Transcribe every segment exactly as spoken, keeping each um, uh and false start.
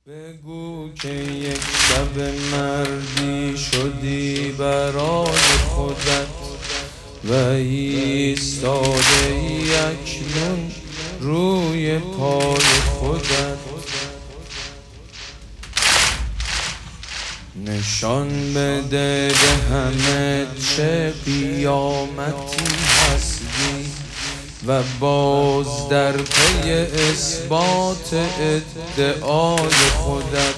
بگو که یک شب مردی شدی برای خودت و ایستاده ای اکنون روی پای خودت. نشان بده به همه چه قیامتی هستی و باز در پی اثبات ادعای خودت.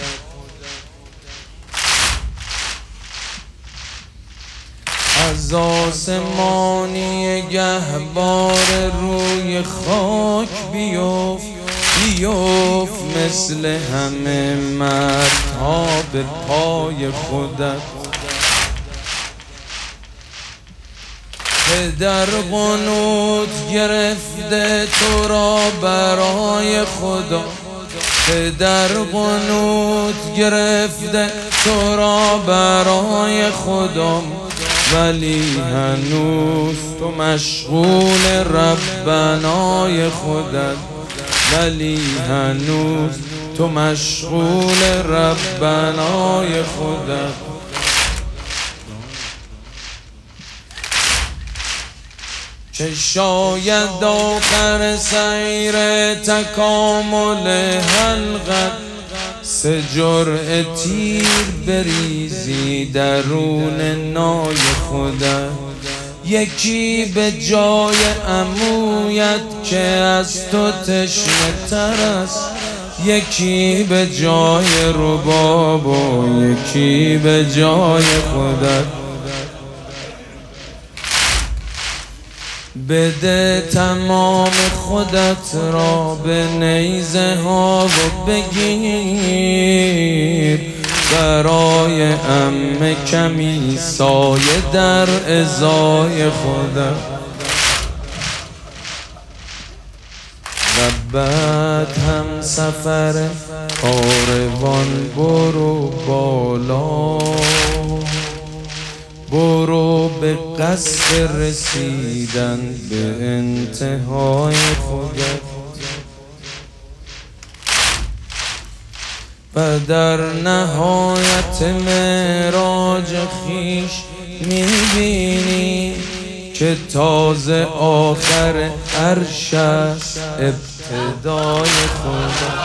از آسمانی گهوار روی خاک بیفت بیفت مثل همه مردها به پای خودت. پدر قنوت گرفته تو را برای خدا، پدر قنوت گرفته تو را برای خدا، ولی هنوز تو مشغول ربنای خودت، ولی هنوز تو مشغول ربنای خودت. که شاید آخر سیر تکامل حلقت سه جرعه تیر بریزی درون نای خودت. یکی به جای عمویت که از تو تشنه تر است، یکی به جای رباب و یکی به جای خودت. بده تمام خودت را به نیزه ها و بگیر برای عمه کمی سایه در ازای خودت. و بعد هم سفر کاروان برو بالا، برو به قصد رسیدن به انتهای خودت. و در نهایت معراج خویش میبینی که تازه آخر عرش است ابتدای خودت.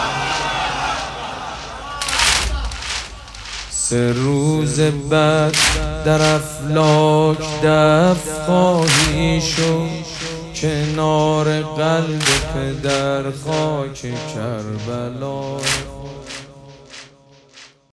سه روز بعد در افلاک دفن خواهی شد کنار قلب پدر خاک کربلا.